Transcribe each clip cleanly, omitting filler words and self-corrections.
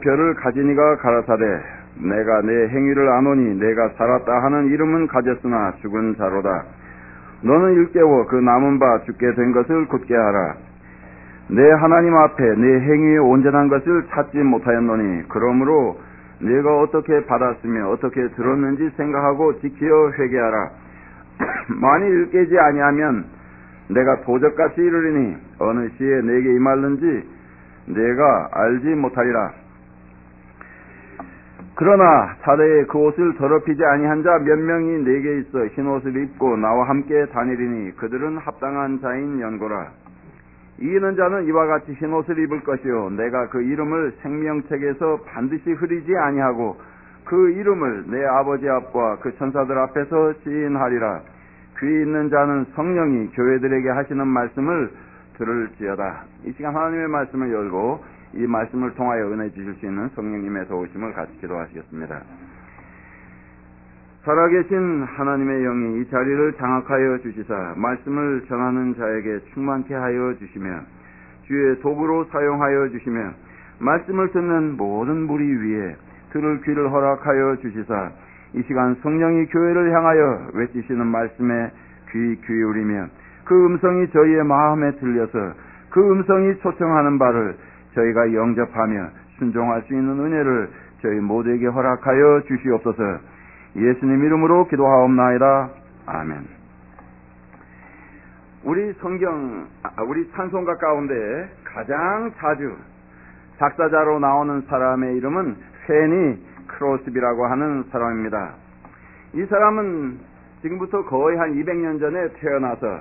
별을 가지니가 가라사대 내가 내 행위를 아노니 내가 살았다 하는 이름은 가졌으나 죽은 자로다. 너는 일깨워 그 남은 바 죽게 된 것을 굳게 하라. 내 하나님 앞에 내 행위의 온전한 것을 찾지 못하였노니 그러므로 네가 어떻게 받았으며 어떻게 들었는지 생각하고 지키어 회개하라. 만일 깨지 아니하면 내가 도적같이 이르리니 어느 시에 내게 임할는지 내가 알지 못하리라. 그러나 사대에 그 옷을 더럽히지 아니한 자 몇 명이 내게 있어 흰 옷을 입고 나와 함께 다니리니 그들은 합당한 자인 연고라. 이기는 자는 이와 같이 흰 옷을 입을 것이요 내가 그 이름을 생명책에서 반드시 흐리지 아니하고 그 이름을 내 아버지 앞과 그 천사들 앞에서 시인하리라. 귀 있는 자는 성령이 교회들에게 하시는 말씀을 들을지어다. 이 시간 하나님의 말씀을 열고 이 말씀을 통하여 은혜 주실 수 있는 성령님의 도우심을 같이 기도하시겠습니다. 살아계신 하나님의 영이 이 자리를 장악하여 주시사 말씀을 전하는 자에게 충만케 하여 주시며 주의 도구로 사용하여 주시며 말씀을 듣는 모든 무리 위에 들을 귀를 허락하여 주시사 이 시간 성령이 교회를 향하여 외치시는 말씀에 귀 기울이며 그 음성이 저희의 마음에 들려서 그 음성이 초청하는 바를 저희가 영접하며 순종할 수 있는 은혜를 저희 모두에게 허락하여 주시옵소서. 예수님 이름으로 기도하옵나이다. 아멘. 우리 찬송가 가운데 가장 자주 작사자로 나오는 사람의 이름은 페니 크로스비라고 하는 사람입니다. 이 사람은 지금부터 거의 한 200년 전에 태어나서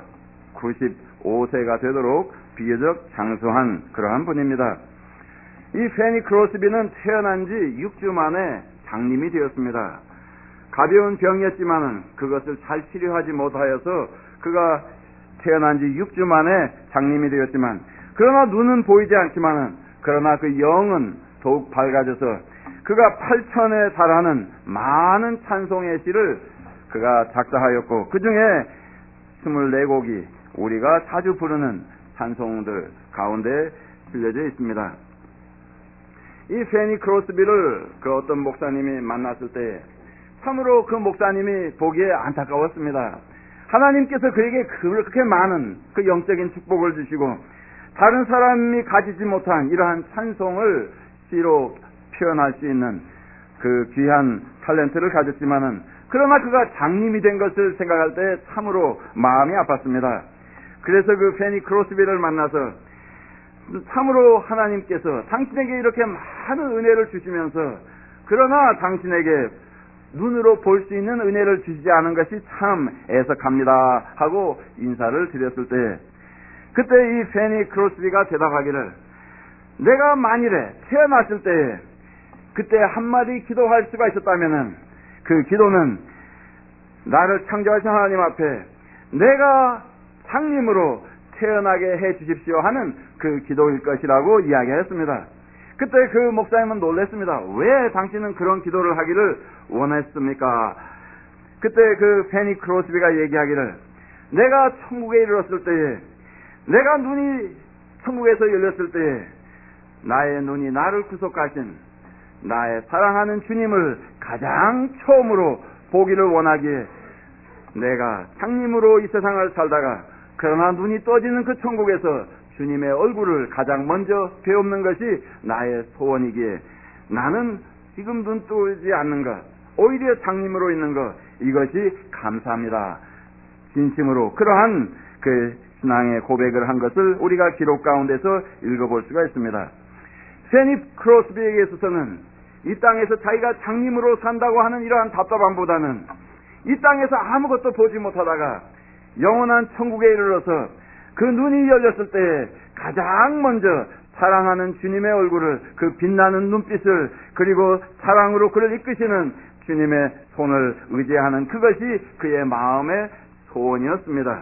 95세가 되도록 비교적 장수한 그러한 분입니다. 이 페니 크로스비는 태어난 지 6주 만에 장님이 되었습니다. 가벼운 병이었지만은 그것을 잘 치료하지 못하여서 그가 태어난 지 6주 만에 장님이 되었지만 그러나 눈은 보이지 않지만은 그러나 그 영은 더욱 밝아져서 그가 8천에 달하는 많은 찬송의 시를 그가 작사하였고 그 중에 24곡이 우리가 자주 부르는 찬송들 가운데 실려져 있습니다. 이 페니 크로스비를 그 어떤 목사님이 만났을 때 참으로 그 목사님이 보기에 안타까웠습니다. 하나님께서 그에게 그렇게 많은 그 영적인 축복을 주시고 다른 사람이 가지지 못한 이러한 찬송을 시로 표현할 수 있는 그 귀한 탤런트를 가졌지만은 그러나 그가 장님이 된 것을 생각할 때 참으로 마음이 아팠습니다. 그래서 그 페니 크로스비를 만나서 참으로 하나님께서 당신에게 이렇게 많은 은혜를 주시면서 그러나 당신에게 눈으로 볼 수 있는 은혜를 주시지 않은 것이 참 애석합니다 하고 인사를 드렸을 때 그때 이 페니 크로스비가 대답하기를 내가 만일에 태어났을 때 그때 한마디 기도할 수가 있었다면은 그 기도는 나를 창조하신 하나님 앞에 내가 장님으로 태어나게 해 주십시오 하는 그 기도일 것이라고 이야기했습니다. 그때 그 목사님은 놀랐습니다. 왜 당신은 그런 기도를 하기를 원했습니까? 그때 그 페니 크로스비가 얘기하기를 내가 천국에 이르렀을 때에 내가 눈이 천국에서 열렸을 때에 나의 눈이 나를 구속하신 나의 사랑하는 주님을 가장 처음으로 보기를 원하기에 내가 장님으로 이 세상을 살다가 그러나 눈이 떠지는 그 천국에서 주님의 얼굴을 가장 먼저 배우는 것이 나의 소원이기에 나는 지금 눈 뜨지 않는 것 오히려 장님으로 있는 것 이것이 감사합니다. 진심으로 그러한 그 신앙의 고백을 한 것을 우리가 기록 가운데서 읽어볼 수가 있습니다. 페니 크로스비에게 있어서는 이 땅에서 자기가 장님으로 산다고 하는 이러한 답답함보다는 이 땅에서 아무것도 보지 못하다가 영원한 천국에 이르러서 그 눈이 열렸을 때 가장 먼저 사랑하는 주님의 얼굴을 그 빛나는 눈빛을 그리고 사랑으로 그를 이끄시는 주님의 손을 의지하는 그것이 그의 마음의 소원이었습니다.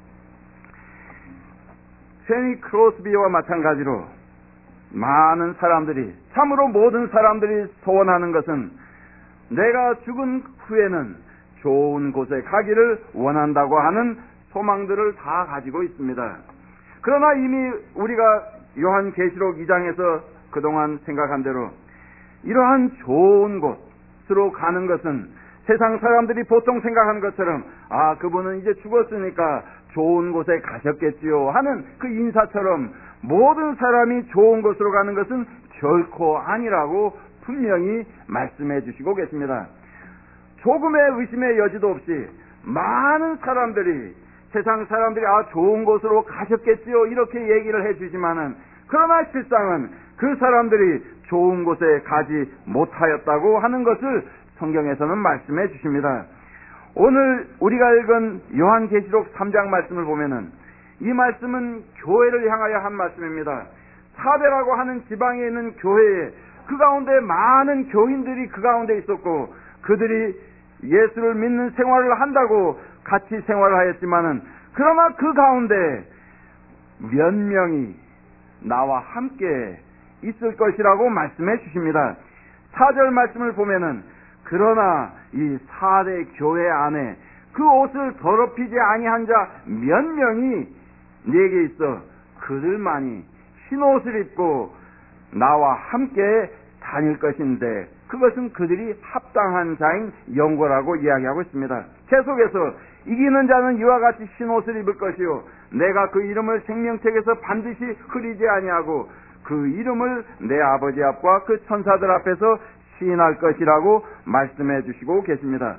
페니 크로스비와 마찬가지로 많은 사람들이 참으로 모든 사람들이 소원하는 것은 내가 죽은 후에는 좋은 곳에 가기를 원한다고 하는 소망들을 다 가지고 있습니다. 그러나 이미 우리가 요한계시록 2장에서 그동안 생각한 대로 이러한 좋은 곳으로 가는 것은 세상 사람들이 보통 생각하는 것처럼 그분은 이제 죽었으니까 좋은 곳에 가셨겠지요 하는 그 인사처럼 모든 사람이 좋은 곳으로 가는 것은 결코 아니라고 분명히 말씀해 주시고 계십니다. 조금의 의심의 여지도 없이 많은 사람들이 세상 사람들이 좋은 곳으로 가셨겠지요 이렇게 얘기를 해 주지만은 그러나 실상은 그 사람들이 좋은 곳에 가지 못하였다고 하는 것을 성경에서는 말씀해 주십니다. 오늘 우리가 읽은 요한계시록 3장 말씀을 보면은 이 말씀은 교회를 향하여 한 말씀입니다. 사대라고 하는 지방에 있는 교회에 그 가운데 많은 교인들이 그 가운데 있었고 그들이 예수를 믿는 생활을 한다고 같이 생활을 하였지만은 그러나 그 가운데 몇 명이 나와 함께 있을 것이라고 말씀해 주십니다. 4절 말씀을 보면은 그러나 이 4대 교회 안에 그 옷을 더럽히지 아니한 자 몇 명이 네게 있어 그들만이 흰 옷을 입고 나와 함께 다닐 것인데 그것은 그들이 합당한 자인 영고라고 이야기하고 있습니다. 계속해서 이기는 자는 이와 같이 흰 옷을 입을 것이요 내가 그 이름을 생명책에서 반드시 흐리지 아니하고 그 이름을 내 아버지 앞과 그 천사들 앞에서 시인할 것이라고 말씀해 주시고 계십니다.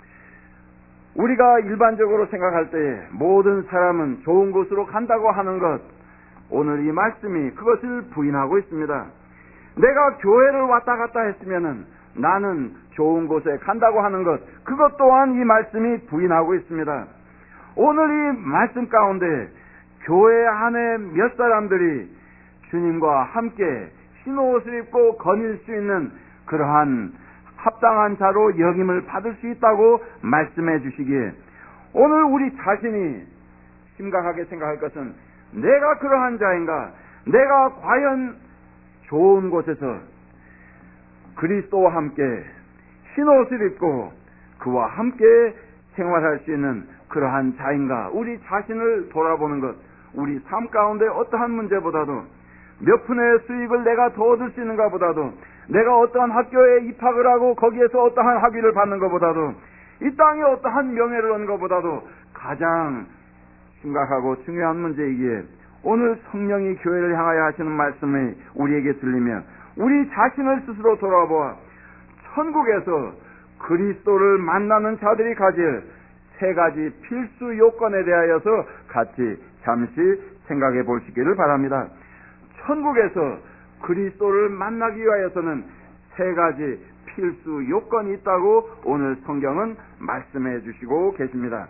우리가 일반적으로 생각할 때 모든 사람은 좋은 곳으로 간다고 하는 것, 오늘 이 말씀이 그것을 부인하고 있습니다. 내가 교회를 왔다 갔다 했으면은 나는 좋은 곳에 간다고 하는 것, 그것 또한 이 말씀이 부인하고 있습니다. 오늘 이 말씀 가운데 교회 안에 몇 사람들이 주님과 함께 흰 옷을 입고 거닐 수 있는 그러한 합당한 자로 여김을 받을 수 있다고 말씀해 주시기에 오늘 우리 자신이 심각하게 생각할 것은 내가 그러한 자인가? 내가 과연 좋은 곳에서 그리스도와 함께 흰 옷을 입고 그와 함께 생활할 수 있는 그러한 자인가? 우리 자신을 돌아보는 것, 우리 삶 가운데 어떠한 문제보다도 몇 푼의 수익을 내가 더 얻을 수 있는가 보다도 내가 어떠한 학교에 입학을 하고 거기에서 어떠한 학위를 받는 것보다도 이 땅에 어떠한 명예를 얻는 것보다도 가장 심각하고 중요한 문제이기에 오늘 성령이 교회를 향하여 하시는 말씀이 우리에게 들리며 우리 자신을 스스로 돌아보아 천국에서 그리스도를 만나는 자들이 가질 세 가지 필수 요건에 대하여서 같이 잠시 생각해 보시기를 바랍니다. 천국에서 그리스도를 만나기 위하여서는 세 가지 필수 요건이 있다고 오늘 성경은 말씀해 주시고 계십니다.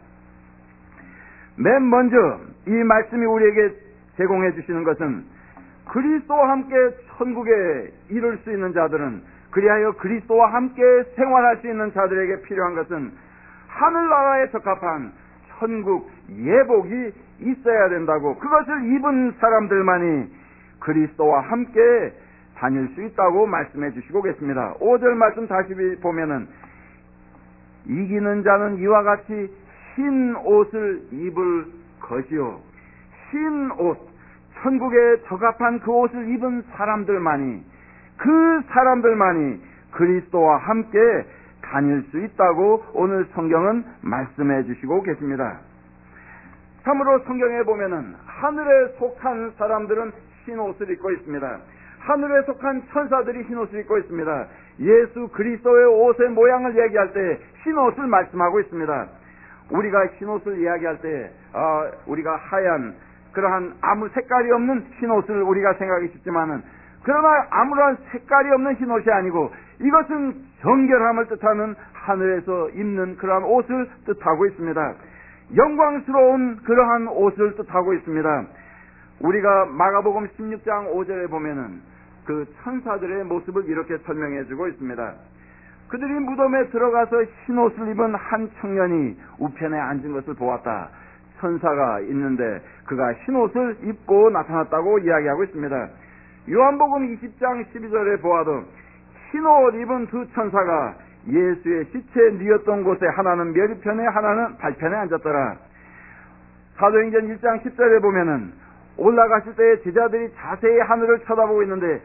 맨 먼저 이 말씀이 우리에게 제공해 주시는 것은 그리스도와 함께 천국에 이룰 수 있는 자들은 그리하여 그리스도와 함께 생활할 수 있는 자들에게 필요한 것은 하늘나라에 적합한 천국 예복이 있어야 된다고, 그것을 입은 사람들만이 그리스도와 함께 다닐 수 있다고 말씀해 주시고 계십니다. 5절 말씀 다시 보면은 이기는 자는 이와 같이 흰 옷을 입을 것이요, 흰 옷, 천국에 적합한 그 옷을 입은 사람들만이, 그 사람들만이 그리스도와 함께 다닐 수 있다고 오늘 성경은 말씀해 주시고 계십니다. 참으로 성경에 보면은 하늘에 속한 사람들은 흰 옷을 입고 있습니다. 하늘에 속한 천사들이 흰 옷을 입고 있습니다. 예수 그리스도의 옷의 모양을 얘기할 때 흰 옷을 말씀하고 있습니다. 우리가 흰 옷을 이야기할 때 우리가 하얀 그러한 아무 색깔이 없는 흰 옷을 우리가 생각하기 쉽지만은, 그러나 아무런 색깔이 없는 흰 옷이 아니고 이것은 정결함을 뜻하는 하늘에서 입는 그러한 옷을 뜻하고 있습니다. 영광스러운 그러한 옷을 뜻하고 있습니다. 우리가 마가복음 16장 5절에 보면은 그 천사들의 모습을 이렇게 설명해 주고 있습니다. 그들이 무덤에 들어가서 흰 옷을 입은 한 청년이 우편에 앉은 것을 보았다. 천사가 있는데 그가 흰 옷을 입고 나타났다고 이야기하고 있습니다. 요한복음 20장 12절에 보아도 흰 옷 입은 두 천사가 예수의 시체 뉘었던 곳에 하나는 멸편에 하나는 발편에 앉았더라. 사도행전 1장 10절에 보면은 올라가실 때 제자들이 자세히 하늘을 쳐다보고 있는데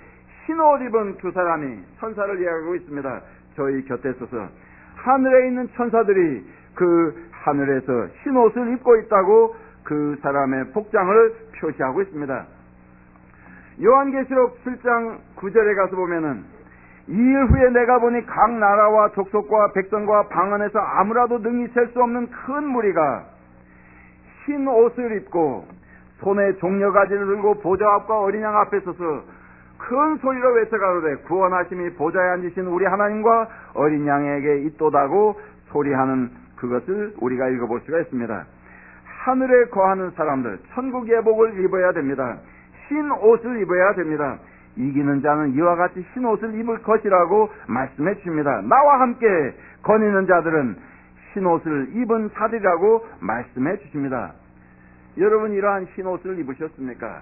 흰옷 입은 두 사람이 천사를 이야기하고 있습니다. 저희 곁에 서서 하늘에 있는 천사들이 그 하늘에서 흰옷을 입고 있다고 그 사람의 복장을 표시하고 있습니다. 요한계시록 7장 9절에 가서 보면은 이일 후에 내가 보니 각 나라와 족속과 백성과 방언에서 아무라도 능히 셀 수 없는 큰 무리가 흰 옷을 입고 손에 종려가지를 들고 보좌 앞과 어린 양 앞에 서서 큰 소리로 외쳐가로되 구원하심이 보좌에 앉으신 우리 하나님과 어린 양에게 있도다고 소리하는 그것을 우리가 읽어볼 수가 있습니다. 하늘에 거하는 사람들 천국 예복을 입어야 됩니다. 흰 옷을 입어야 됩니다. 이기는 자는 이와 같이 흰 옷을 입을 것이라고 말씀해 주십니다. 나와 함께 거니는 자들은 흰 옷을 입은 자들이라고 말씀해 주십니다. 여러분 이러한 흰 옷을 입으셨습니까?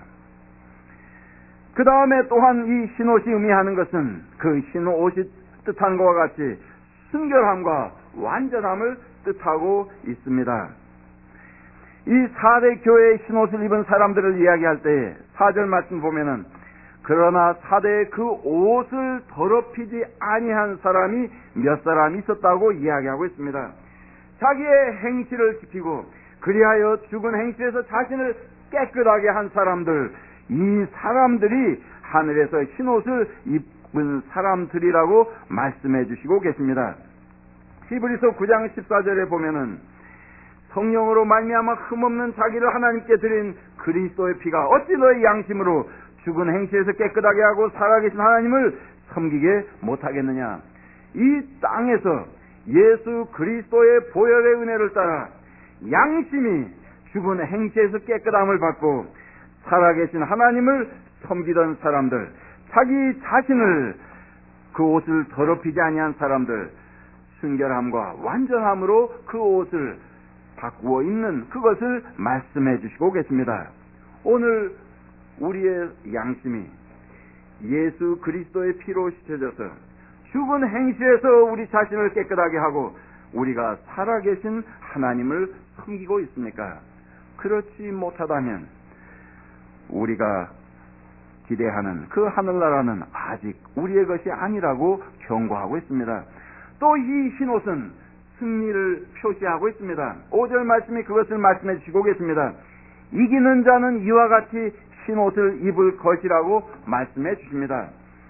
그 다음에 또한 이 흰 옷이 의미하는 것은 그 흰 옷이 뜻하는 것과 같이 순결함과 완전함을 뜻하고 있습니다. 이 4대 교회의 흰 옷을 입은 사람들을 이야기할 때 4절 말씀 보면은 그러나 4대에 그 옷을 더럽히지 아니한 사람이 몇 사람 있었다고 이야기하고 있습니다. 자기의 행실을 지키고 그리하여 죽은 행실에서 자신을 깨끗하게 한 사람들, 이 사람들이 하늘에서 흰 옷을 입은 사람들이라고 말씀해 주시고 계십니다. 히브리서 9장 14절에 보면은 성령으로 말미암아 흠없는 자기를 하나님께 드린 그리스도의 피가 어찌 너의 양심으로 죽은 행실에서 깨끗하게 하고 살아계신 하나님을 섬기게 못하겠느냐. 이 땅에서 예수 그리스도의 보혈의 은혜를 따라 양심이 죽은 행실에서 깨끗함을 받고 살아계신 하나님을 섬기던 사람들, 자기 자신을 그 옷을 더럽히지 아니한 사람들, 순결함과 완전함으로 그 옷을 바꾸어 입는 그것을 말씀해 주시고 계십니다. 오늘 우리의 양심이 예수 그리스도의 피로 씻어져서 죽은 행실에서 우리 자신을 깨끗하게 하고 우리가 살아계신 하나님을 섬기고 있습니까? 그렇지 못하다면 우리가 기대하는 그 하늘나라는 아직 우리의 것이 아니라고 경고하고 있습니다. 또 이 흰옷은 승리를 표시하고 있습니다. 5절 말씀이 그것을 말씀해 주시고 계십니다. 이기는 자는 이와 같이 흰옷을 입을 것이라고 말씀해 주십니다.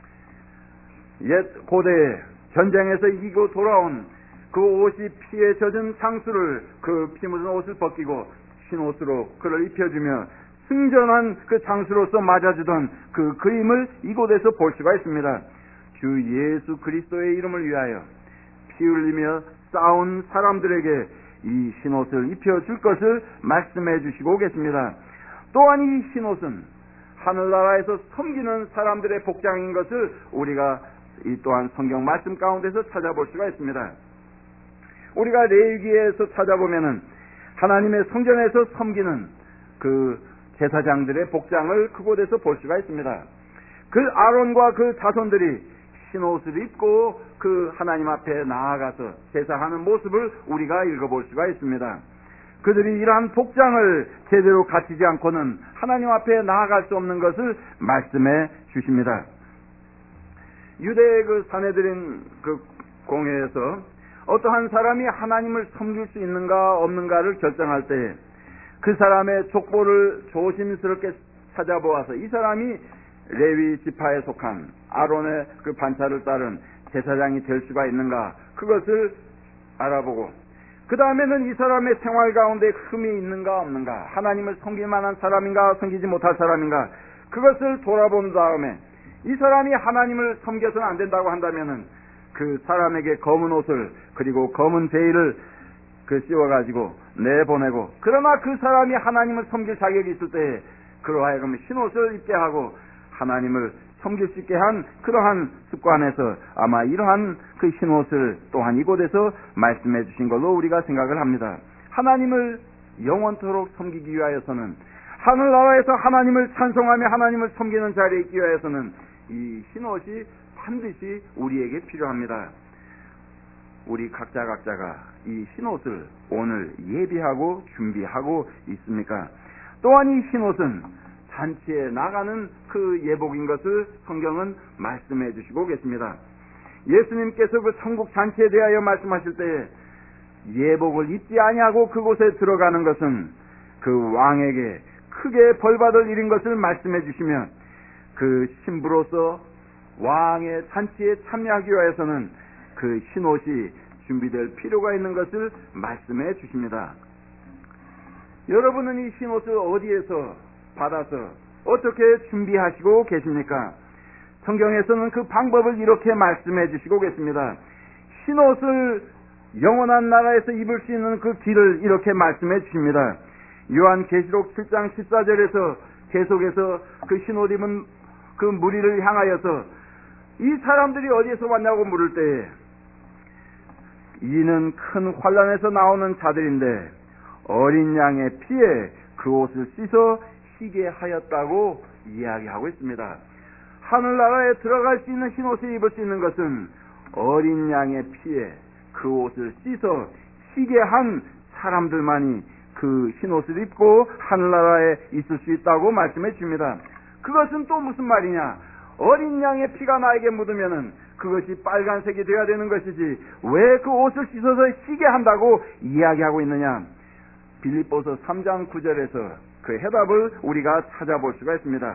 옛 고대에 전쟁에서 이기고 돌아온 그 옷이 피에 젖은 장수를 그 피 묻은 옷을 벗기고 흰옷으로 그를 입혀주며 승전한 그 장수로서 맞아주던 그 그림을 이곳에서 볼 수가 있습니다. 주 예수 그리스도의 이름을 위하여 피 흘리며 싸운 사람들에게 이 흰옷을 입혀줄 것을 말씀해 주시고 계십니다. 또한 이 흰옷은 하늘나라에서 섬기는 사람들의 복장인 것을 우리가 이 또한 성경 말씀 가운데서 찾아볼 수가 있습니다. 우리가 레위기에서 찾아보면은 하나님의 성전에서 섬기는 그 제사장들의 복장을 그곳에서 볼 수가 있습니다. 그 아론과 그 자손들이 흰옷을 입고 그 하나님 앞에 나아가서 제사하는 모습을 우리가 읽어볼 수가 있습니다. 그들이 이러한 복장을 제대로 갖추지 않고는 하나님 앞에 나아갈 수 없는 것을 말씀해 주십니다. 유대의 그 사내들인 그 공회에서 어떠한 사람이 하나님을 섬길 수 있는가 없는가를 결정할 때 그 사람의 족보를 조심스럽게 찾아보아서 이 사람이 레위 지파에 속한 아론의 그 반차를 따른 제사장이 될 수가 있는가 그것을 알아보고 그 다음에는 이 사람의 생활 가운데 흠이 있는가 없는가 하나님을 섬길 만한 사람인가 섬기지 못할 사람인가 그것을 돌아본 다음에 이 사람이 하나님을 섬겨서는 안 된다고 한다면은 그 사람에게 검은 옷을 그리고 검은 베일을 그 씌워가지고 내보내고 그러나 그 사람이 하나님을 섬길 자격이 있을 때에 그러하여금 흰옷을 입게 하고 하나님을 섬길 수 있게 한 그러한 습관에서 아마 이러한 그 흰옷을 또한 이곳에서 말씀해 주신 걸로 우리가 생각을 합니다. 하나님을 영원토록 섬기기 위하여서는 하늘나라에서 하나님을 찬송하며 하나님을 섬기는 자리에 있기 위하여서는 이 흰옷이 반드시 우리에게 필요합니다. 우리 각자가 이 흰옷을 오늘 예비하고 준비하고 있습니까? 또한 이 흰옷은 잔치에 나가는 그 예복인 것을 성경은 말씀해 주시고 계십니다. 예수님께서 그 천국 잔치에 대하여 말씀하실 때 예복을 입지 아니하고 그곳에 들어가는 것은 그 왕에게 크게 벌받을 일인 것을 말씀해 주시며, 그 신부로서 왕의 잔치에 참여하기 위해서는 그 흰옷이 준비될 필요가 있는 것을 말씀해 주십니다. 여러분은 이 흰옷을 어디에서 받아서 어떻게 준비하시고 계십니까? 성경에서는 그 방법을 이렇게 말씀해 주시고 계십니다. 흰옷을 영원한 나라에서 입을 수 있는 그 길을 이렇게 말씀해 주십니다. 요한계시록 7장 14절에서 계속해서 그 흰옷 입은 그 무리를 향하여서 이 사람들이 어디에서 왔냐고 물을 때에 이는 큰 환란에서 나오는 자들인데 어린 양의 피에 그 옷을 씻어 희게 하였다고 이야기하고 있습니다. 하늘나라에 들어갈 수 있는 흰옷을 입을 수 있는 것은 어린 양의 피에 그 옷을 씻어 희게 한 사람들만이 그 흰옷을 입고 하늘나라에 있을 수 있다고 말씀해 줍니다. 그것은 또 무슨 말이냐? 어린 양의 피가 나에게 묻으면은 그것이 빨간색이 되어야 되는 것이지 왜 그 옷을 씻어서 희게 한다고 이야기하고 있느냐? 빌립보서 3장 9절에서 그 해답을 우리가 찾아볼 수가 있습니다.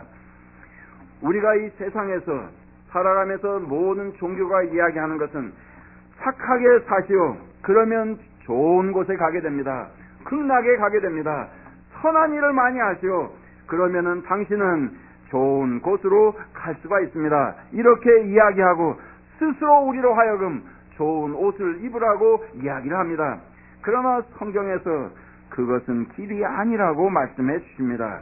우리가 이 세상에서 살아가면서 모든 종교가 이야기하는 것은 착하게 사시오. 그러면 좋은 곳에 가게 됩니다. 극락에 가게 됩니다. 선한 일을 많이 하시오. 그러면은 당신은 좋은 곳으로 갈 수가 있습니다. 이렇게 이야기하고 스스로 우리로 하여금 좋은 옷을 입으라고 이야기를 합니다. 그러나 성경에서 그것은 길이 아니라고 말씀해 주십니다.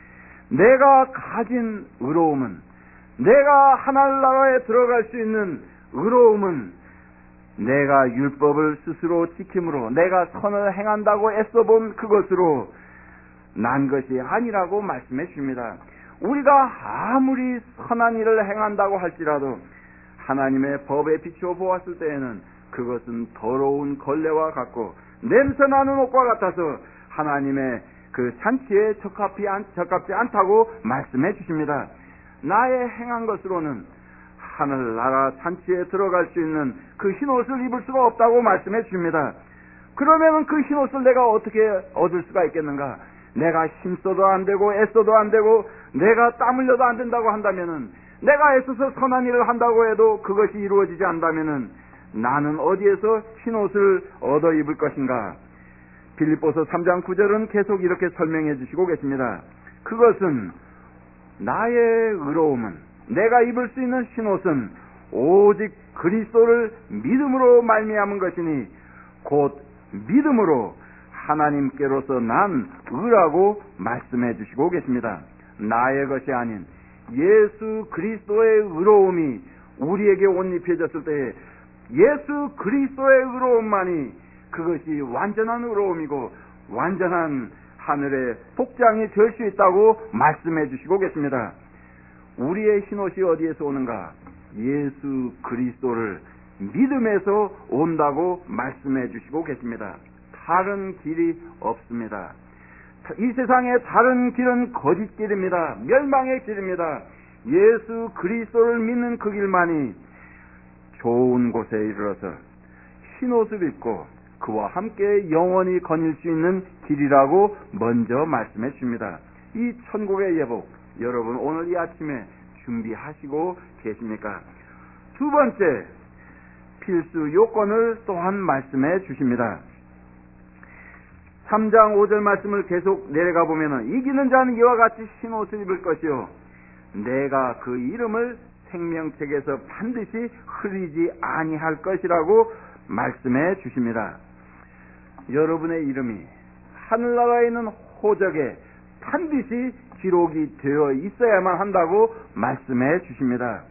내가 가진 의로움은, 내가 하늘나라에 들어갈 수 있는 의로움은 내가 율법을 스스로 지킴으로 내가 선을 행한다고 애써본 그것으로 난 것이 아니라고 말씀해 주십니다. 우리가 아무리 선한 일을 행한다고 할지라도 하나님의 법에 비추어 보았을 때에는 그것은 더러운 걸레와 같고 냄새나는 옷과 같아서 하나님의 그 잔치에 적합지 않다고 말씀해 주십니다. 나의 행한 것으로는 하늘나라 잔치에 들어갈 수 있는 그 흰옷을 입을 수가 없다고 말씀해 주십니다. 그러면 그 흰옷을 내가 어떻게 얻을 수가 있겠는가? 내가 힘써도 안 되고 애써도 안 되고 내가 땀 흘려도 안 된다고 한다면은, 내가 애써서 선한 일을 한다고 해도 그것이 이루어지지 않다면은 나는 어디에서 흰옷을 얻어 입을 것인가? 빌립보서 3장 9절은 계속 이렇게 설명해 주시고 계십니다. 그것은 나의 의로움은, 내가 입을 수 있는 흰옷은 오직 그리스도를 믿음으로 말미암은 것이니 곧 믿음으로 하나님께로서 난 의라고 말씀해 주시고 계십니다. 나의 것이 아닌 예수 그리스도의 의로움이 우리에게 옷 입혀졌을 때에 예수 그리스도의 의로움만이 그것이 완전한 의로움이고 완전한 하늘의 복장이 될 수 있다고 말씀해 주시고 계십니다. 우리의 흰옷이 어디에서 오는가? 예수 그리스도를 믿음에서 온다고 말씀해 주시고 계십니다. 다른 길이 없습니다. 이 세상의 다른 길은 거짓 길입니다. 멸망의 길입니다. 예수 그리스도를 믿는 그 길만이 좋은 곳에 이르러서 흰옷을 입고 그와 함께 영원히 거닐 수 있는 길이라고 먼저 말씀해 줍니다. 이 천국의 예복, 여러분 오늘 이 아침에 준비하시고 계십니까? 두 번째, 필수 요건을 또한 말씀해 주십니다. 3장 5절 말씀을 계속 내려가 보면은 이기는 자는 이와 같이 흰옷을 입을 것이요 내가 그 이름을 생명책에서 반드시 흐리지 아니할 것이라고 말씀해 주십니다. 여러분의 이름이 하늘나라에 있는 호적에 반드시 기록이 되어 있어야만 한다고 말씀해 주십니다.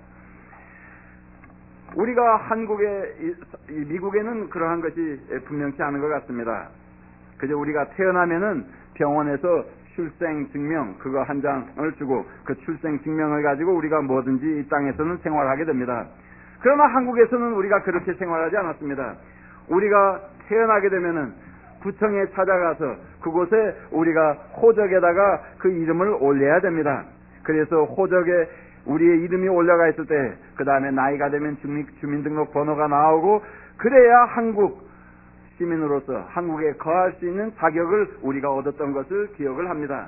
우리가 한국에, 미국에는 그러한 것이 분명치 않은 것 같습니다. 그저 우리가 태어나면은 병원에서 출생증명 그거 한 장을 주고 그 출생증명을 가지고 우리가 뭐든지 이 땅에서는 생활하게 됩니다. 그러나 한국에서는 우리가 그렇게 생활하지 않았습니다. 우리가 태어나게 되면은 구청에 찾아가서 그곳에 우리가 호적에다가 그 이름을 올려야 됩니다. 그래서 호적에 우리의 이름이 올라가 있을 때 그 다음에 나이가 되면 주민등록 번호가 나오고 그래야 한국 시민으로서 한국에 거할 수 있는 자격을 우리가 얻었던 것을 기억을 합니다.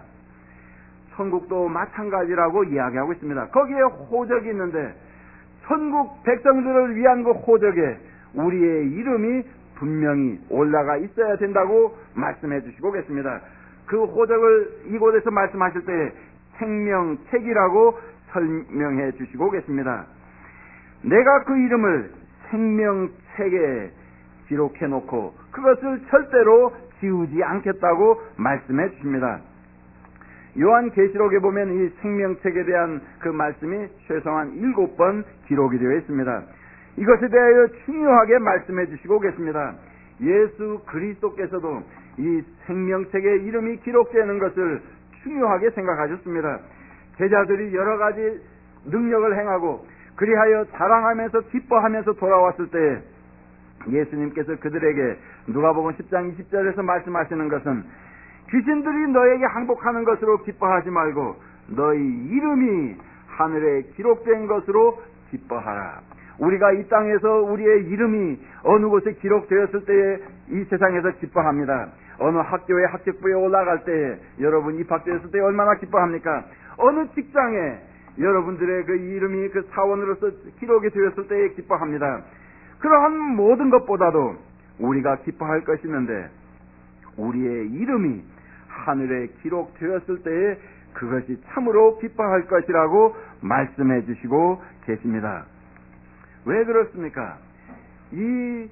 천국도 마찬가지라고 이야기하고 있습니다. 거기에 호적이 있는데 천국 백성들을 위한 그 호적에 우리의 이름이 분명히 올라가 있어야 된다고 말씀해 주시고 계십니다. 그 호적을 이곳에서 말씀하실 때 생명책이라고 설명해 주시고 계십니다. 내가 그 이름을 생명책에 기록해 놓고 그것을 절대로 지우지 않겠다고 말씀해 주십니다. 요한계시록에 보면 이 생명책에 대한 그 말씀이 최소한 7번 기록이 되어 있습니다. 이것에 대하여 중요하게 말씀해 주시고 계십니다. 예수 그리스도께서도 이 생명책에 이름이 기록되는 것을 중요하게 생각하셨습니다. 제자들이 여러 가지 능력을 행하고 그리하여 자랑하면서 기뻐하면서 돌아왔을 때 예수님께서 그들에게 누가복음 10장 20절에서 말씀하시는 것은 귀신들이 너에게 항복하는 것으로 기뻐하지 말고 너희 이름이 하늘에 기록된 것으로 기뻐하라. 우리가 이 땅에서 우리의 이름이 어느 곳에 기록되었을 때에 이 세상에서 기뻐합니다. 어느 학교의 합격부에 올라갈 때 여러분 입학되었을 때 얼마나 기뻐합니까? 어느 직장에 여러분들의 그 이름이 그 사원으로서 기록이 되었을 때에 기뻐합니다. 그러한 모든 것보다도 우리가 기뻐할 것이 있는데 우리의 이름이 하늘에 기록되었을 때에 그것이 참으로 기뻐할 것이라고 말씀해 주시고 계십니다. 왜 그렇습니까? 이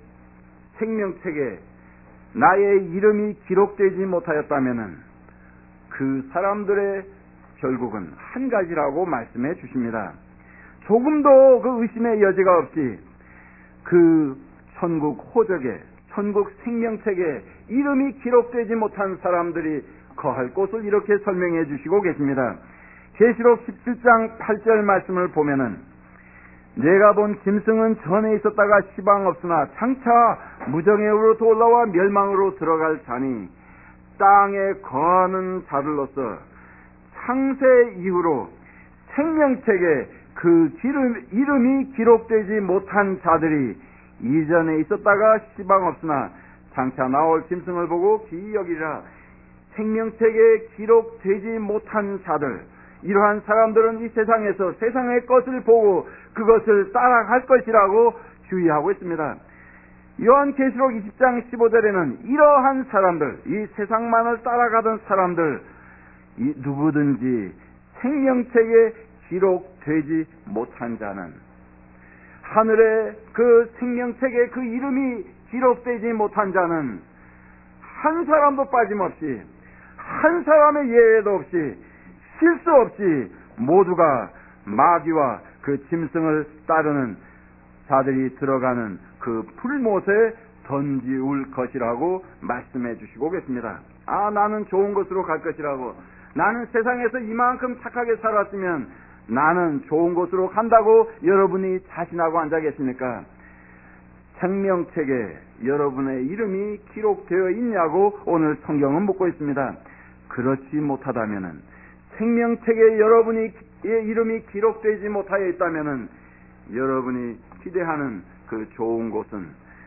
생명책에 나의 이름이 기록되지 못하였다면 그 사람들의 결국은 한 가지라고 말씀해 주십니다. 조금도 그 의심의 여지가 없이 그 천국 호적에 천국 생명책에 이름이 기록되지 못한 사람들이 거할 곳을 이렇게 설명해 주시고 계십니다. 계시록 17장 8절 말씀을 보면은 내가 본 짐승은 전에 있었다가 시방 없으나 장차 무정에로부터 올라와 멸망으로 들어갈 자니 땅에 거하는 자들로서 창세 이후로 생명책에 그 이름이 기록되지 못한 자들이 이전에 있었다가 시방 없으나 장차 나올 짐승을 보고 기이 여기라. 생명책에 기록되지 못한 자들, 이러한 사람들은 이 세상에서 세상의 것을 보고 그것을 따라갈 것이라고 주의하고 있습니다. 요한계시록 20장 15절에는 이러한 사람들, 이 세상만을 따라가던 사람들, 누구든지 생명책에 기록되지 못한 자는, 하늘에 그 생명책에 그 이름이 기록되지 못한 자는 한 사람도 빠짐없이, 한 사람의 예외도 없이, 실수 없이 모두가 마귀와 그 짐승을 따르는 자들이 들어가는 그 풀못에 던지울 것이라고 말씀해 주시고 계십니다. 아, 나는 좋은 곳으로 갈 것이라고, 나는 세상에서 이만큼 착하게 살았으면 나는 좋은 곳으로 간다고 여러분이 자신하고 앉아 계십니까? 생명책에 여러분의 이름이 기록되어 있냐고 오늘 성경은 묻고 있습니다. 그렇지 못하다면은, 생명책에 여러분의 이름이 기록되지 못하여 있다면은 여러분이 기대하는 그 좋은 곳은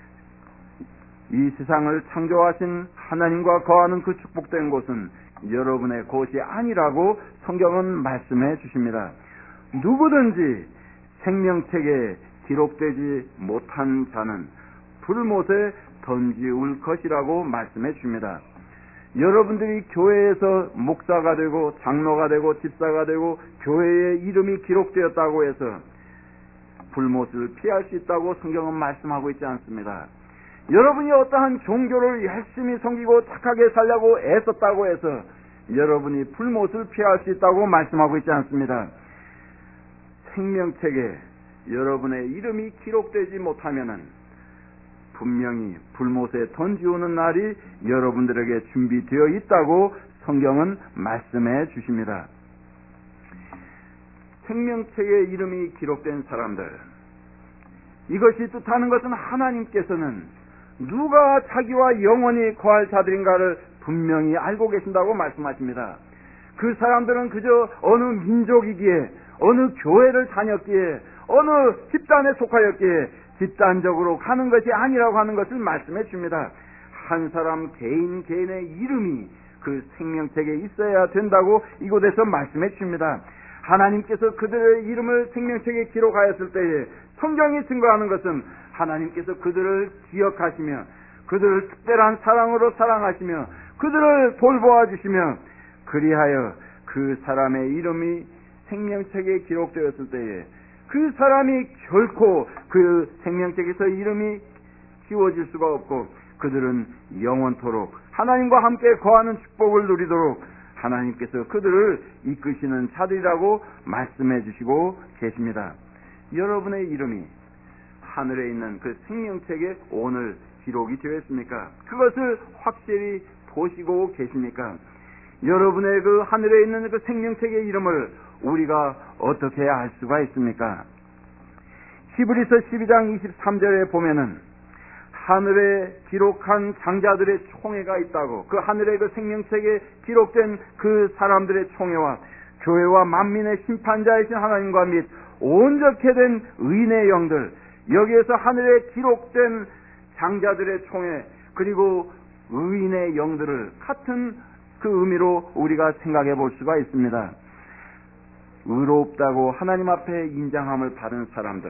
이 세상을 창조하신 하나님과 거하는 그 축복된 곳은 여러분의 곳이 아니라고 성경은 말씀해 주십니다. 누구든지 생명책에 기록되지 못한 자는 불못에 던지울 것이라고 말씀해 주십니다. 여러분들이 교회에서 목사가 되고 장로가 되고 집사가 되고 교회의 이름이 기록되었다고 해서 불못을 피할 수 있다고 성경은 말씀하고 있지 않습니다. 여러분이 어떠한 종교를 열심히 섬기고 착하게 살려고 애썼다고 해서 여러분이 불못을 피할 수 있다고 말씀하고 있지 않습니다. 생명책에 여러분의 이름이 기록되지 못하면은 분명히 불못에 던지우는 날이 여러분들에게 준비되어 있다고 성경은 말씀해 주십니다. 생명책에 이름이 기록된 사람들, 이것이 뜻하는 것은 하나님께서는 누가 자기와 영원히 거할 자들인가를 분명히 알고 계신다고 말씀하십니다. 그 사람들은 그저 어느 민족이기에, 어느 교회를 다녔기에, 어느 집단에 속하였기에 집단적으로 가는 것이 아니라고 하는 것을 말씀해 줍니다. 한 사람 개인 개인의 이름이 그 생명책에 있어야 된다고 이곳에서 말씀해 줍니다. 하나님께서 그들의 이름을 생명책에 기록하였을 때에 성경이 증거하는 것은 하나님께서 그들을 기억하시며 그들을 특별한 사랑으로 사랑하시며 그들을 돌보아 주시며 그리하여 그 사람의 이름이 생명책에 기록되었을 때에 그 사람이 결코 그 생명책에서 이름이 지워질 수가 없고 그들은 영원토록 하나님과 함께 거하는 축복을 누리도록 하나님께서 그들을 이끄시는 자들이라고 말씀해 주시고 계십니다. 여러분의 이름이 하늘에 있는 그 생명책에 오늘 기록이 되어 있습니까? 그것을 확실히 보시고 계십니까? 여러분의 그 하늘에 있는 그 생명책의 이름을 우리가 어떻게 알 수가 있습니까? 히브리서 12장 23절에 보면은 하늘에 기록한 장자들의 총회가 있다고, 그 하늘의 그 생명책에 기록된 그 사람들의 총회와 교회와 만민의 심판자이신 하나님과 및 온전케 된 의인의 영들, 여기에서 하늘에 기록된 장자들의 총회 그리고 의인의 영들을 같은 그 의미로 우리가 생각해 볼 수가 있습니다. 의롭다고 하나님 앞에 인정함을 받은 사람들,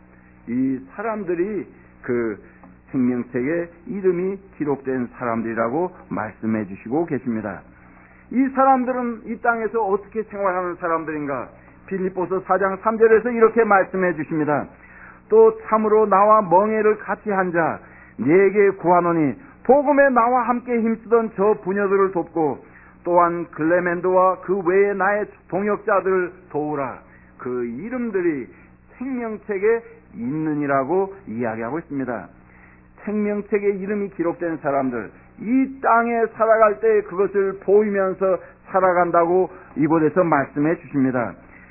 이 사람들이 그 생명책에 이름이 기록된 사람들이라고 말씀해 주시고 계십니다. 이 사람들은 이 땅에서 어떻게 생활하는 사람들인가? 빌립보서 4장 3절에서 이렇게 말씀해 주십니다. 또 참으로 나와 멍에를 같이 한 자 네게 구하노니 복음에 나와 함께 힘쓰던 저 부녀들을 돕고 또한 글레멘도와 그 외에 나의 동역자들을 도우라. 그 이름들이 생명책에 있느니라고 이야기하고 있습니다. 생명책에 이름이 기록된 사람들, 이 땅에 살아갈 때 그것을 보이면서 살아간다고 이곳에서 말씀해 주십니다.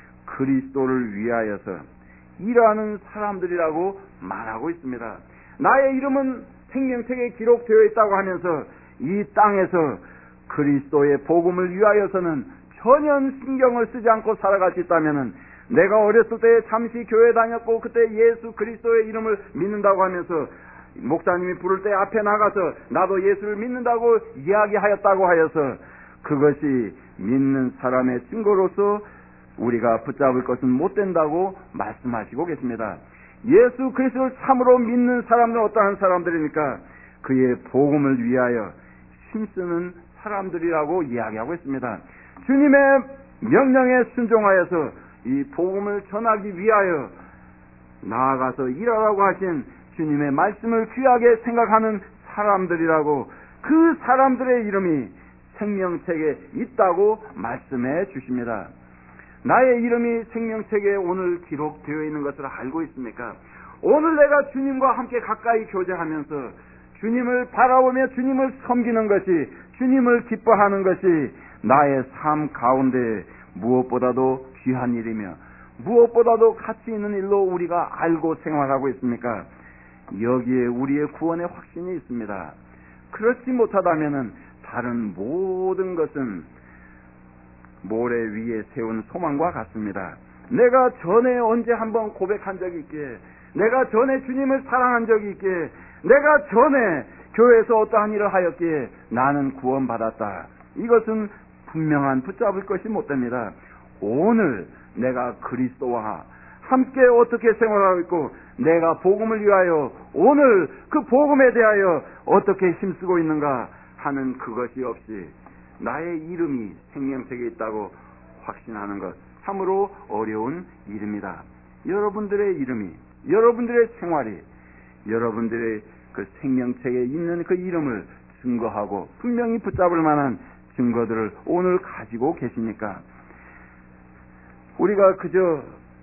그리스도를 위하여서 일하는 사람들이라고 말하고 있습니다. 나의 이름은 생명책에 기록되어 있다고 하면서 이 땅에서 그리스도의 복음을 위하여서는 전혀 신경을 쓰지 않고 살아갈 수 있다면, 내가 어렸을 때 잠시 교회 다녔고 그때 예수 그리스도의 이름을 믿는다고 하면서 목사님이 부를 때 앞에 나가서 나도 예수를 믿는다고 이야기하였다고 하여서 그것이 믿는 사람의 증거로서 우리가 붙잡을 것은 못 된다고 말씀하시고 계십니다. 예수 그리스도를 참으로 믿는 사람들은 어떠한 사람들입니까? 그의 복음을 위하여 힘쓰는 사람들이라고 이야기하고 있습니다. 주님의 명령에 순종하여서 이 복음을 전하기 위하여 나아가서 일하라고 하신 주님의 말씀을 귀하게 생각하는 사람들이라고, 그 사람들의 이름이 생명책에 있다고 말씀해 주십니다. 나의 이름이 생명책에 오늘 기록되어 있는 것을 알고 있습니까? 오늘 내가 주님과 함께 가까이 교제하면서 주님을 바라보며 주님을 섬기는 것이, 주님을 기뻐하는 것이 나의 삶 가운데 무엇보다도 귀한 일이며 무엇보다도 가치 있는 일로 우리가 알고 생활하고 있습니까? 여기에 우리의 구원의 확신이 있습니다. 그렇지 못하다면 다른 모든 것은 모래 위에 세운 소망과 같습니다. 내가 전에 언제 한번 고백한 적이 있기에, 내가 전에 주님을 사랑한 적이 있기에, 내가 전에 교회에서 어떠한 일을 하였기에 나는 구원받았다. 이것은 분명한 붙잡을 것이 못 됩니다. 오늘 내가 그리스도와 함께 어떻게 생활하고 있고, 내가 복음을 위하여 오늘 그 복음에 대하여 어떻게 힘쓰고 있는가 하는 그것이 없이 나의 이름이 생명책에 있다고 확신하는 것, 참으로 어려운 일입니다. 여러분들의 이름이, 여러분들의 생활이, 여러분들의 그 생명책에 있는 그 이름을 증거하고 분명히 붙잡을 만한 증거들을 오늘 가지고 계십니까? 우리가 그저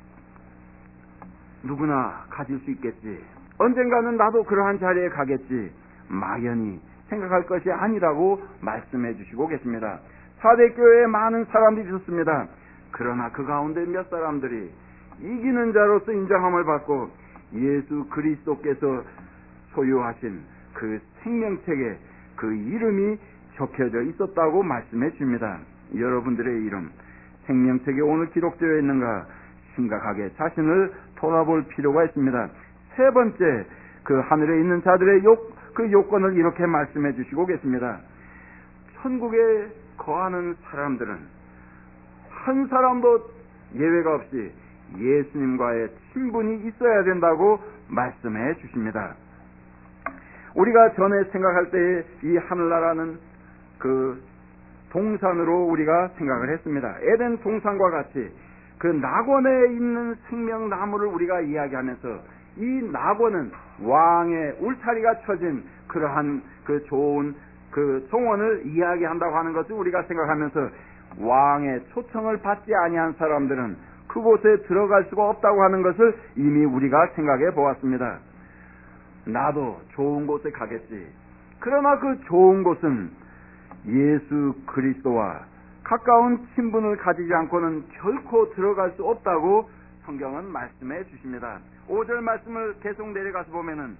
누구나 가질 수 있겠지, 언젠가는 나도 그러한 자리에 가겠지, 막연히 생각할 것이 아니라고 말씀해 주시고 계십니다. 사대교회에 많은 사람들이 있었습니다. 그러나 그 가운데 몇 사람들이 이기는 자로서 인정함을 받고 예수 그리스도께서 소유하신 그 생명책에 그 이름이 적혀져 있었다고 말씀해 줍니다. 여러분들의 이름 생명책에 오늘 기록되어 있는가 심각하게 자신을 돌아볼 필요가 있습니다. 세 번째, 그 하늘에 있는 자들의 그 요건을 이렇게 말씀해 주시고 계십니다. 천국에 거하는 사람들은 한 사람도 예외가 없이 예수님과의 친분이 있어야 된다고 말씀해 주십니다. 우리가 전에 생각할 때 이 하늘나라는 그 동산으로 우리가 생각을 했습니다. 에덴 동산과 같이 그 낙원에 있는 생명나무를 우리가 이야기하면서 이 낙원은 왕의 울타리가 쳐진 그러한 그 좋은 그 정원을 이야기한다고 하는 것을 우리가 생각하면서 왕의 초청을 받지 아니한 사람들은 그곳에 들어갈 수가 없다고 하는 것을 이미 우리가 생각해 보았습니다. 나도 좋은 곳에 가겠지. 그러나 그 좋은 곳은 예수 그리스도와 가까운 친분을 가지지 않고는 결코 들어갈 수 없다고 성경은 말씀해 주십니다. 5절 말씀을 계속 내려가서 보면은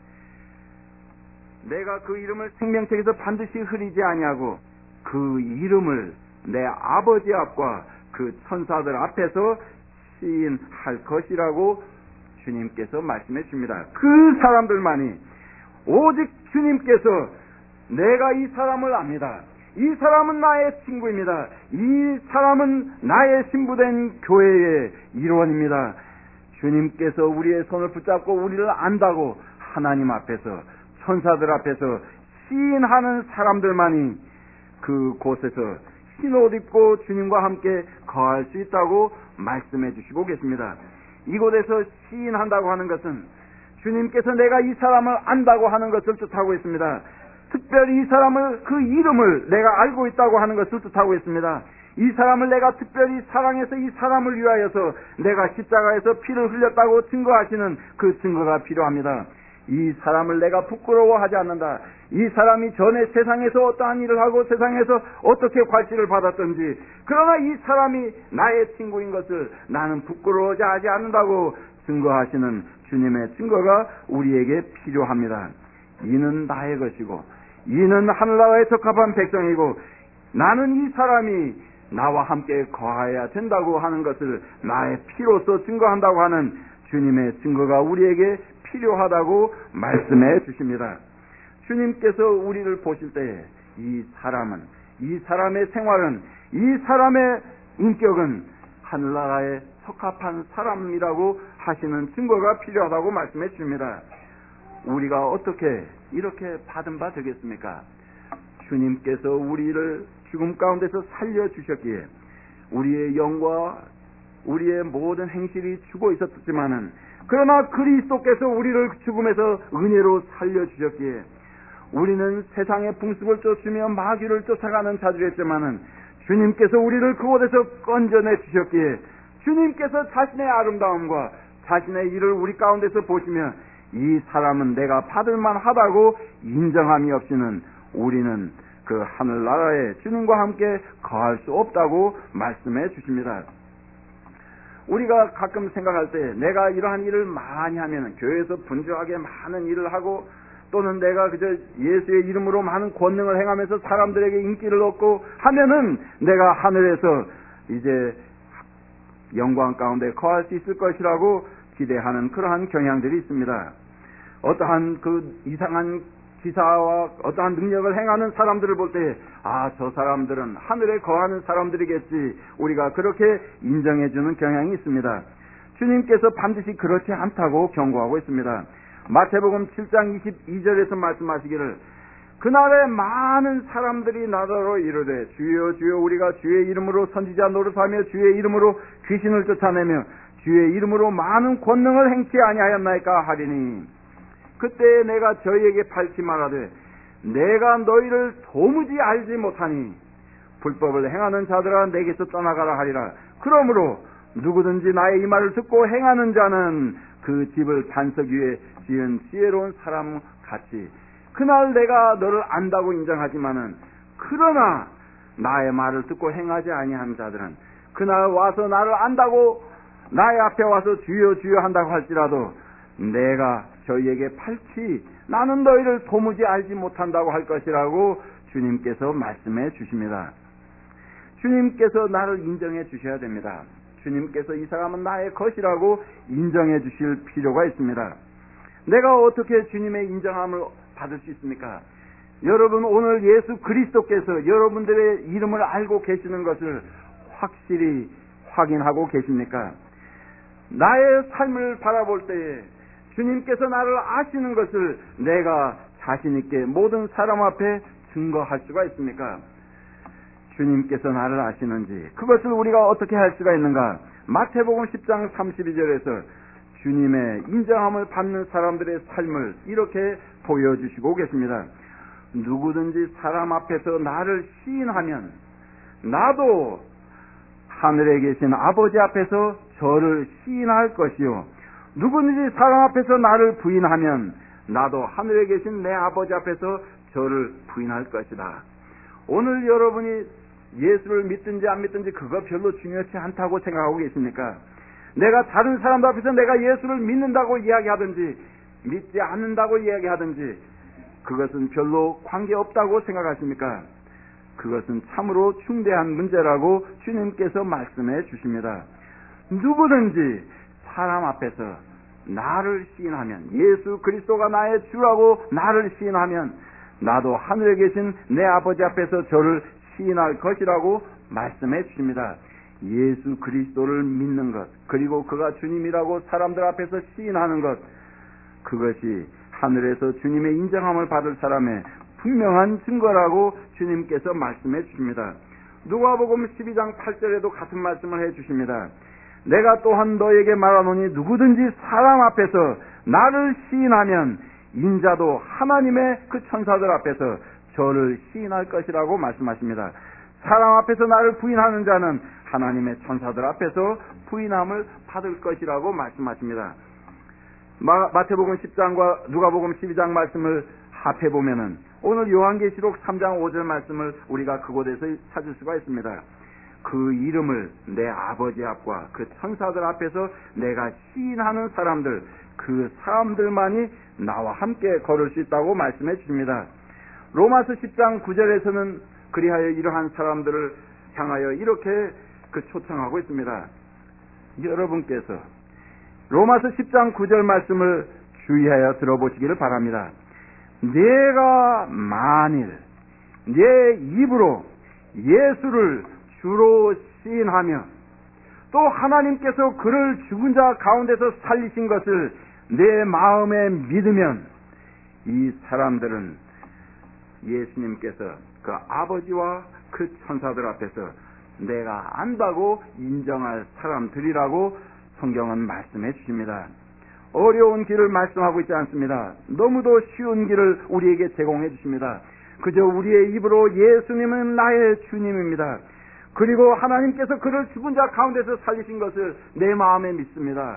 내가 그 이름을 생명책에서 반드시 흐리지 아니하고 그 이름을 내 아버지 앞과 그 천사들 앞에서 시인할 것이라고 주님께서 말씀해 줍니다. 그 사람들만이 오직 주님께서 내가 이 사람을 압니다. 이 사람은 나의 친구입니다. 이 사람은 나의 신부된 교회의 일원입니다. 주님께서 우리의 손을 붙잡고 우리를 안다고 하나님 앞에서 천사들 앞에서 시인하는 사람들만이 그곳에서 흰옷 입고 주님과 함께 거할 수 있다고 말씀해 주시고 계십니다. 이곳에서 시인한다고 하는 것은 주님께서 내가 이 사람을 안다고 하는 것을 뜻하고 있습니다. 특별히 이 사람을 그 이름을 내가 알고 있다고 하는 것을 뜻하고 있습니다. 이 사람을 내가 특별히 사랑해서 이 사람을 위하여서 내가 십자가에서 피를 흘렸다고 증거하시는 그 증거가 필요합니다. 이 사람을 내가 부끄러워하지 않는다. 이 사람이 전에 세상에서 어떠한 일을 하고 세상에서 어떻게 괄시를 받았던지, 그러나 이 사람이 나의 친구인 것을 나는 부끄러워하지 하지 않는다고 증거하시는 주님의 증거가 우리에게 필요합니다. 이는 나의 것이고 이는 하늘나라에 적합한 백성이고 나는 이 사람이 나와 함께 거하여야 된다고 하는 것을 나의 피로서 증거한다고 하는 주님의 증거가 우리에게 필요하다고 말씀해 주십니다. 주님께서 우리를 보실 때 이 사람은, 이 사람의 생활은, 이 사람의 인격은 하늘나라에 적합한 사람이라고 하시는 증거가 필요하다고 말씀해 주십니다. 우리가 어떻게 이렇게 받은 바 되겠습니까? 주님께서 우리를 죽음 가운데서 살려주셨기에 우리의 영과 우리의 모든 행실이 죽어 있었지만은, 그러나 그리스도께서 우리를 죽음에서 은혜로 살려주셨기에 우리는 세상의 풍습을 쫓으며 마귀를 쫓아가는 자들이었지만은 주님께서 우리를 그곳에서 건져내 주셨기에 주님께서 자신의 아름다움과 자신의 일을 우리 가운데서 보시며 이 사람은 내가 받을만 하다고 인정함이 없이는 우리는 그 하늘나라에 주님과 함께 거할 수 없다고 말씀해 주십니다. 우리가 가끔 생각할 때 내가 이러한 일을 많이 하면, 교회에서 분주하게 많은 일을 하고 또는 내가 그저 예수의 이름으로 많은 권능을 행하면서 사람들에게 인기를 얻고 하면은 내가 하늘에서 이제 영광 가운데 거할 수 있을 것이라고 기대하는 그러한 경향들이 있습니다. 어떠한 그 이상한 기사와 어떠한 능력을 행하는 사람들을 볼 때, 저 사람들은 하늘에 거하는 사람들이겠지, 우리가 그렇게 인정해주는 경향이 있습니다. 주님께서 반드시 그렇지 않다고 경고하고 있습니다. 마태복음 7장 22절에서 말씀하시기를, 그날에 많은 사람들이 나더러 이르되 주여 주여 우리가 주의 이름으로 선지자 노릇하며 주의 이름으로 귀신을 쫓아내며 주의 이름으로 많은 권능을 행치 아니하였나이까 하리니, 그때 내가 저희에게 밝히 말하되 내가 너희를 도무지 알지 못하니 불법을 행하는 자들아 내게서 떠나가라 하리라. 그러므로 누구든지 나의 이 말을 듣고 행하는 자는 그 집을 반석 위에 지은 지혜로운 사람 같이, 그날 내가 너를 안다고 인정하지만은 그러나 나의 말을 듣고 행하지 아니한 자들은 그날 와서 나를 안다고 나의 앞에 와서 주여 주여 한다고 할지라도 내가 저희에게 팔지 나는 너희를 도무지 알지 못한다고 할 것이라고 주님께서 말씀해 주십니다. 주님께서 나를 인정해 주셔야 됩니다. 주님께서 이 사람은 나의 것이라고 인정해 주실 필요가 있습니다. 내가 어떻게 주님의 인정함을 받을 수 있습니까? 여러분, 오늘 예수 그리스도께서 여러분들의 이름을 알고 계시는 것을 확실히 확인하고 계십니까? 나의 삶을 바라볼 때에 주님께서 나를 아시는 것을 내가 자신 있게 모든 사람 앞에 증거할 수가 있습니까? 주님께서 나를 아시는지 그것을 우리가 어떻게 할 수가 있는가? 마태복음 10장 32절에서 주님의 인정함을 받는 사람들의 삶을 이렇게 보여주시고 계십니다. 누구든지 사람 앞에서 나를 시인하면 나도 하늘에 계신 아버지 앞에서 저를 시인할 것이요, 누구든지 사람 앞에서 나를 부인하면 나도 하늘에 계신 내 아버지 앞에서 저를 부인할 것이다. 오늘 여러분이 예수를 믿든지 안 믿든지 그거 별로 중요치 않다고 생각하고 계십니까? 내가 다른 사람들 앞에서 내가 예수를 믿는다고 이야기하든지 믿지 않는다고 이야기하든지 그것은 별로 관계없다고 생각하십니까? 그것은 참으로 중대한 문제라고 주님께서 말씀해 주십니다. 누구든지 사람 앞에서 나를 시인하면, 예수 그리스도가 나의 주라고 나를 시인하면 나도 하늘에 계신 내 아버지 앞에서 저를 시인할 것이라고 말씀해 주십니다. 예수 그리스도를 믿는 것, 그리고 그가 주님이라고 사람들 앞에서 시인하는 것, 그것이 하늘에서 주님의 인정함을 받을 사람의 분명한 증거라고 주님께서 말씀해 주십니다. 누가복음 12장 8절에도 같은 말씀을 해 주십니다. 내가 또한 너에게 말하노니 누구든지 사람 앞에서 나를 시인하면 인자도 하나님의 그 천사들 앞에서 저를 시인할 것이라고 말씀하십니다. 사람 앞에서 나를 부인하는 자는 하나님의 천사들 앞에서 부인함을 받을 것이라고 말씀하십니다. 마태복음 10장과 누가복음 12장 말씀을 합해보면은 오늘 요한계시록 3장 5절 말씀을 우리가 그곳에서 찾을 수가 있습니다. 그 이름을 내 아버지 앞과 그 천사들 앞에서 내가 시인하는 사람들, 그 사람들만이 나와 함께 걸을 수 있다고 말씀해 주십니다. 로마서 10장 9절에서는 그리하여 이러한 사람들을 향하여 이렇게 초청하고 있습니다. 여러분께서 로마서 10장 9절 말씀을 주의하여 들어보시기를 바랍니다. 내가 만일 내 입으로 예수를 주로 시인하며 또 하나님께서 그를 죽은 자 가운데서 살리신 것을 내 마음에 믿으면 이 사람들은 예수님께서 그 아버지와 그 천사들 앞에서 내가 안다고 인정할 사람들이라고 성경은 말씀해 주십니다. 어려운 길을 말씀하고 있지 않습니다. 너무도 쉬운 길을 우리에게 제공해 주십니다. 그저 우리의 입으로 예수님은 나의 주님입니다. 그리고 하나님께서 그를 죽은 자 가운데서 살리신 것을 내 마음에 믿습니다.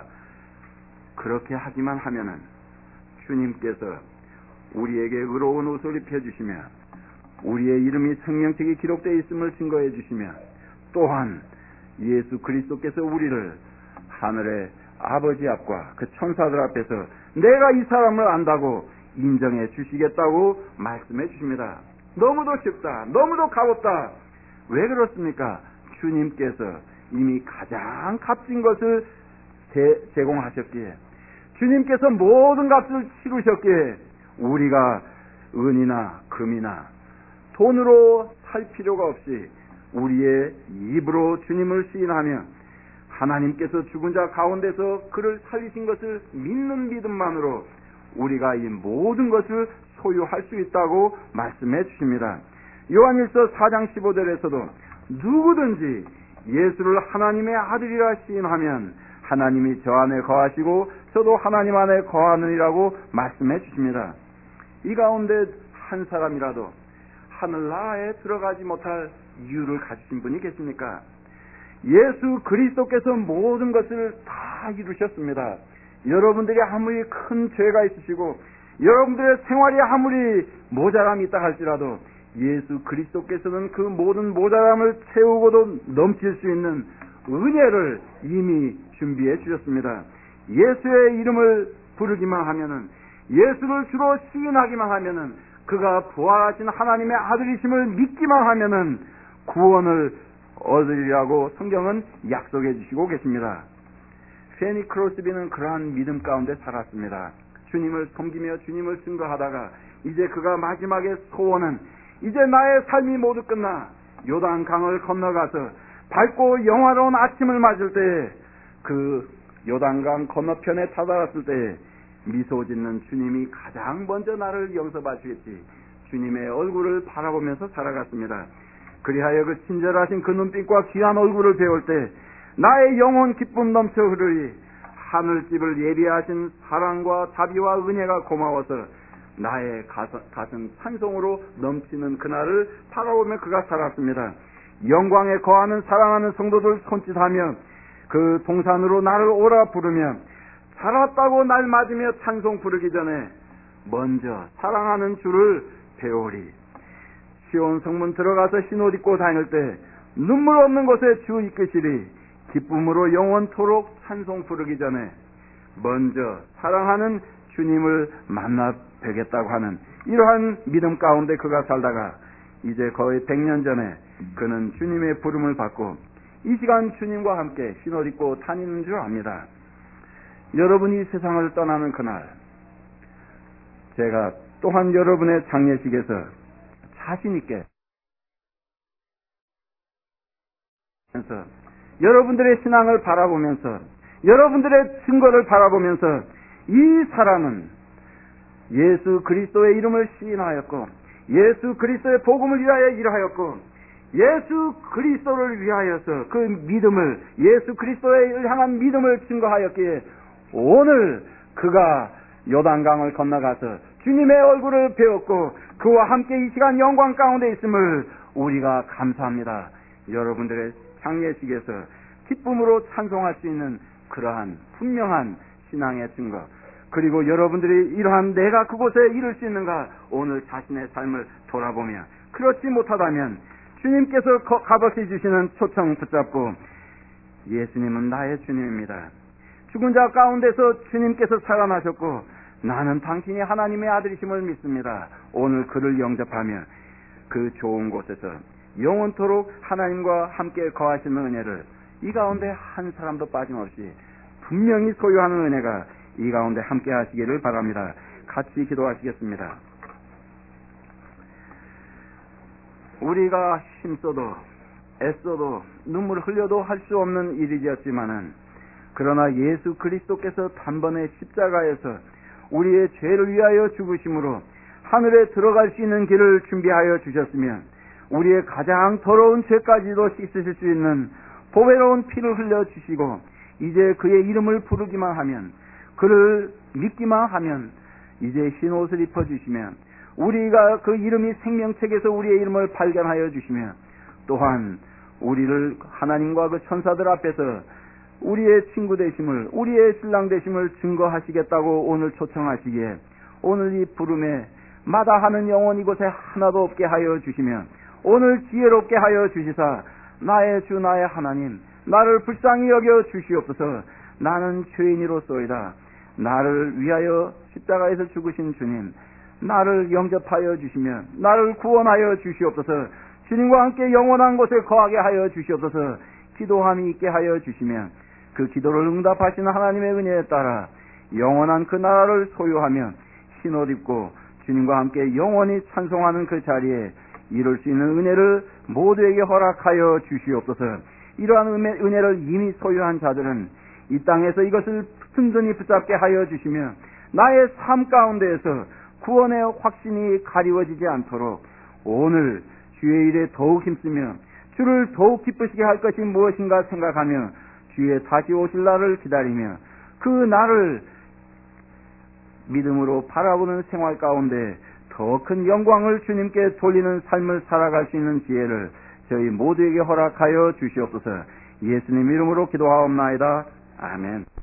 그렇게 하기만 하면은 주님께서 우리에게 의로운 옷을 입혀주시며 우리의 이름이 생명책에 기록되어 있음을 증거해 주시며 또한 예수 그리스도께서 우리를 하늘의 아버지 앞과 그 천사들 앞에서 내가 이 사람을 안다고 인정해 주시겠다고 말씀해 주십니다. 너무도 쉽다, 너무도 가볍다. 왜 그렇습니까? 주님께서 이미 가장 값진 것을 제공하셨기에, 주님께서 모든 값을 치르셨기에 우리가 은이나 금이나 돈으로 살 필요가 없이 우리의 입으로 주님을 시인하며 하나님께서 죽은 자 가운데서 그를 살리신 것을 믿는 믿음만으로 우리가 이 모든 것을 소유할 수 있다고 말씀해 주십니다. 요한일서 4장 15절에서도 누구든지 예수를 하나님의 아들이라 시인하면 하나님이 저 안에 거하시고 저도 하나님 안에 거하느니라고 말씀해 주십니다. 이 가운데 한 사람이라도 하늘나라에 들어가지 못할 이유를 가지신 분이 계십니까? 예수 그리스도께서 모든 것을 다 이루셨습니다. 여러분들이 아무리 큰 죄가 있으시고 여러분들의 생활이 아무리 모자람이 있다 할지라도 예수 그리스도께서는 그 모든 모자람을 채우고도 넘칠 수 있는 은혜를 이미 준비해 주셨습니다. 예수의 이름을 부르기만 하면은, 예수를 주로 시인하기만 하면은, 그가 부활하신 하나님의 아들이심을 믿기만 하면은 구원을 얻으리라고 성경은 약속해 주시고 계십니다. 페니 크로스비는 그러한 믿음 가운데 살았습니다. 주님을 섬기며 주님을 증거하다가 이제 그가 마지막에 소원은, 이제 나의 삶이 모두 끝나 요단강을 건너가서 밝고 영화로운 아침을 맞을 때, 그 요단강 건너편에 다다랐을 때 미소 짓는 주님이 가장 먼저 나를 용서하시겠지, 주님의 얼굴을 바라보면서 살아갔습니다. 그리하여 그 친절하신 그 눈빛과 귀한 얼굴을 배울 때 나의 영혼 기쁨 넘쳐 흐르리, 하늘집을 예비하신 사랑과 자비와 은혜가 고마워서 나의 가슴 찬송으로 넘치는 그날을 바라보며 그가 살았습니다. 영광에 거하는 사랑하는 성도들 손짓하며 그 동산으로 나를 오라 부르며 살았다고 날 맞으며 찬송 부르기 전에 먼저 사랑하는 주를 배우리. 시온 성문 들어가서 흰옷 입고 다닐 때 눈물 없는 곳에 주 이끄시리. 기쁨으로 영원토록 찬송 부르기 전에 먼저 사랑하는 주님을 만나 뵈겠다고 하는 이러한 믿음 가운데 그가 살다가 이제 거의 100년 전에 그는 주님의 부름을 받고 이 시간 주님과 함께 흰옷 입고 다니는 줄 압니다. 여러분이 세상을 떠나는 그날, 제가 또한 여러분의 장례식에서 자신 있게 여러분들의 신앙을 바라보면서, 여러분들의 증거를 바라보면서 이 사람은 예수 그리스도의 이름을 시인하였고 예수 그리스도의 복음을 위하여 일하였고 예수 그리스도를 위하여서 그 믿음을, 예수 그리스도에 향한 믿음을 증거하였기에 오늘 그가 요단강을 건너가서 주님의 얼굴을 배웠고 그와 함께 이 시간 영광 가운데 있음을 우리가 감사합니다. 여러분들의 장례식에서 기쁨으로 찬송할 수 있는 그러한 분명한 신앙의 증거, 그리고 여러분들이 이러한 내가 그곳에 이룰 수 있는가, 오늘 자신의 삶을 돌아보며 그렇지 못하다면 주님께서 값없이 주시는 초청 붙잡고 예수님은 나의 주님입니다. 죽은 자 가운데서 주님께서 살아나셨고 나는 당신이 하나님의 아들이심을 믿습니다. 오늘 그를 영접하며 그 좋은 곳에서 영원토록 하나님과 함께 거하시는 은혜를 이 가운데 한 사람도 빠짐없이 분명히 소유하는 은혜가 이 가운데 함께 하시기를 바랍니다. 같이 기도하시겠습니다. 우리가 힘써도 애써도 눈물 흘려도 할 수 없는 일이었지만은, 그러나 예수 그리스도께서 단번에 십자가에서 우리의 죄를 위하여 죽으심으로 하늘에 들어갈 수 있는 길을 준비하여 주셨으며 우리의 가장 더러운 죄까지도 씻으실 수 있는 보배로운 피를 흘려주시고 이제 그의 이름을 부르기만 하면, 그를 믿기만 하면 이제 흰 옷을 입혀주시면 우리가 그 이름이 생명책에서 우리의 이름을 발견하여 주시며 또한 우리를 하나님과 그 천사들 앞에서 우리의 친구 되심을, 우리의 신랑 되심을 증거하시겠다고 오늘 초청하시기에 오늘 이 부름에 마다하는 영혼 이곳에 하나도 없게 하여 주시며 오늘 지혜롭게 하여 주시사 나의 주 나의 하나님, 나를 불쌍히 여겨 주시옵소서. 나는 죄인이로소이다. 나를 위하여 십자가에서 죽으신 주님, 나를 영접하여 주시며 나를 구원하여 주시옵소서. 주님과 함께 영원한 곳에 거하게 하여 주시옵소서. 기도함이 있게 하여 주시며 그 기도를 응답하시는 하나님의 은혜에 따라 영원한 그 나라를 소유하며 흰옷 입고 주님과 함께 영원히 찬송하는 그 자리에 이룰 수 있는 은혜를 모두에게 허락하여 주시옵소서. 이러한 은혜를 이미 소유한 자들은 이 땅에서 이것을 든든히 붙잡게 하여 주시며 나의 삶 가운데에서 구원의 확신이 가리워지지 않도록 오늘 주의 일에 더욱 힘쓰며 주를 더욱 기쁘시게 할 것이 무엇인가 생각하며 주의 다시 오실 날을 기다리며 그 날을 믿음으로 바라보는 생활 가운데 더 큰 영광을 주님께 돌리는 삶을 살아갈 수 있는 지혜를 저희 모두에게 허락하여 주시옵소서. 예수님 이름으로 기도하옵나이다. 아멘.